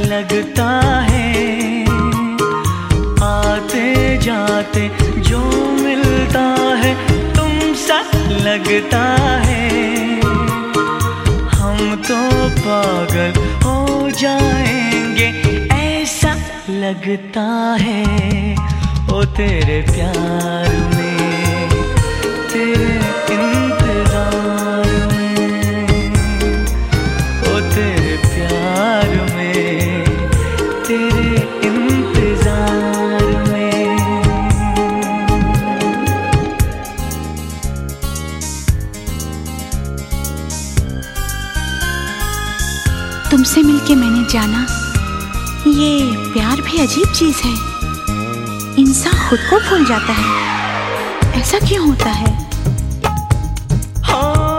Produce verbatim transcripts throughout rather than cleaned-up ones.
लगता है, आते जाते जो मिलता है तुमसा लगता है। हम तो पागल हो जाएंगे ऐसा लगता है। ओ तेरे प्यार में, तेरे इंतजार में, ओ तेरे प्यार में, तेरे इंतजार में। तुमसे मिलके मैंने जाना ये प्यार भी अजीब चीज है। इंसान खुद को भूल जाता है, ऐसा क्यों होता है? हो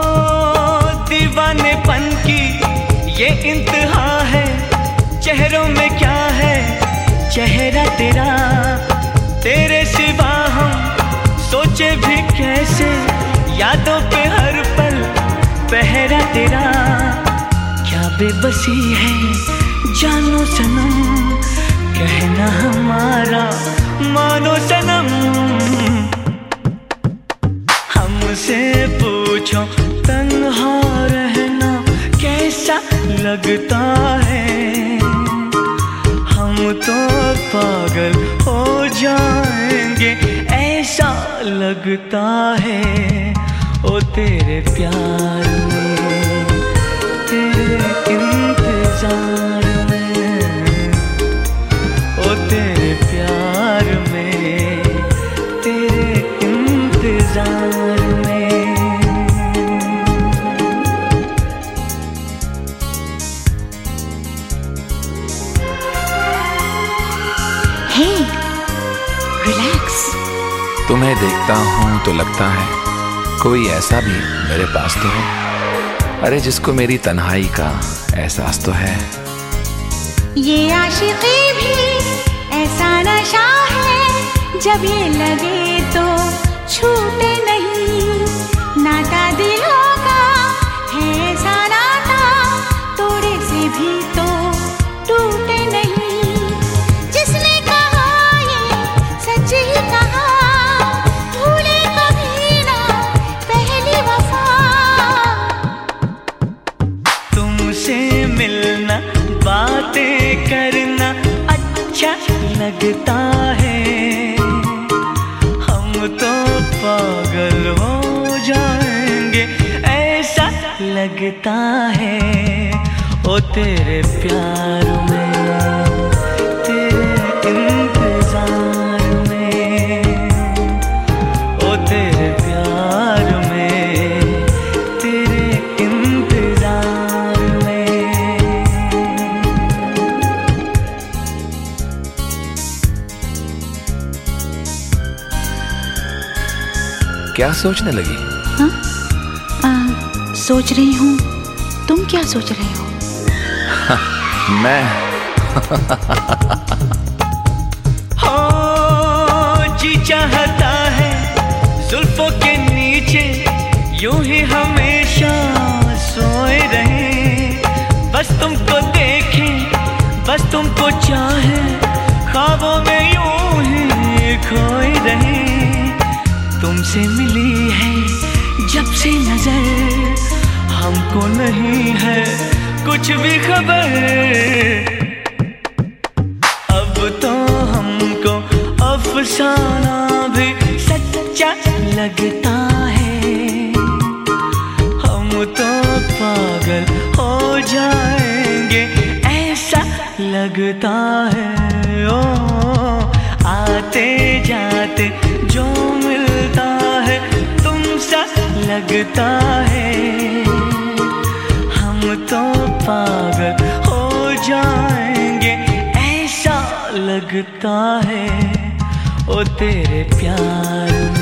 दीवानेपन की ये इंतहा है, चेहरों में क्या है चेहरा तेरा, तेरे सिवा हम सोचे भी कैसे, यादों पे हर पल पहरा तेरा। क्या बेबसी है जानो सनम, कहना हमारा मानो सनम। हमसे पूछो तन्हा रहना कैसा लगता है, हम तो पागल हो जाएंगे ऐसा लगता है। ओ तेरे प्यार में, तेरे इंतजार में, ओ तेरे प्यार में, तेरे इंतजार में। Hey, relax. तुम्हें देखता हूँ तो लगता है कोई ऐसा भी मेरे पास तो है, अरे जिसको मेरी तन्हाई का एहसास तो है। ये आशिकी भी ऐसा नशा है, जब ये लगे तो छूटे नहीं। नाता दिलों का है ऐसा नाता, तोड़े से भी तो टूटे नहीं। जिसने कहा ये सच ही कहा, भूले कभी ना पहली वफा। तुमसे मिलना बातें करना अच्छा लगता है, हम तो पागल हो जाएंगे ऐसा लगता है। ओ तेरे प्यार में, तेरे इंतजार में, ओ तेरे प्यार में, तेरे इंतजार में। क्या सोचने लगी? हाँ? आ, सोच रही हूँ, तुम क्या सोच रहे हो? मैं हो जी चाहता है जुल्फों के नीचे यूं ही हमेशा सोए रहे, बस तुमको देखें बस तुमको चाहे, ख्वाबों में यूं ही खोए रहे। तुमसे मिली है जब से नजर, हमको नहीं है कुछ भी खबर। अब तो हमको अफसाना भी सच्चा लगता है, हम तो पागल हो जाएंगे ऐसा लगता है। ओ आते जाते जो मिलता है तुमसा लगता है, हम तो पागल हो जाएंगे ऐसा लगता है। ओ तेरे प्यार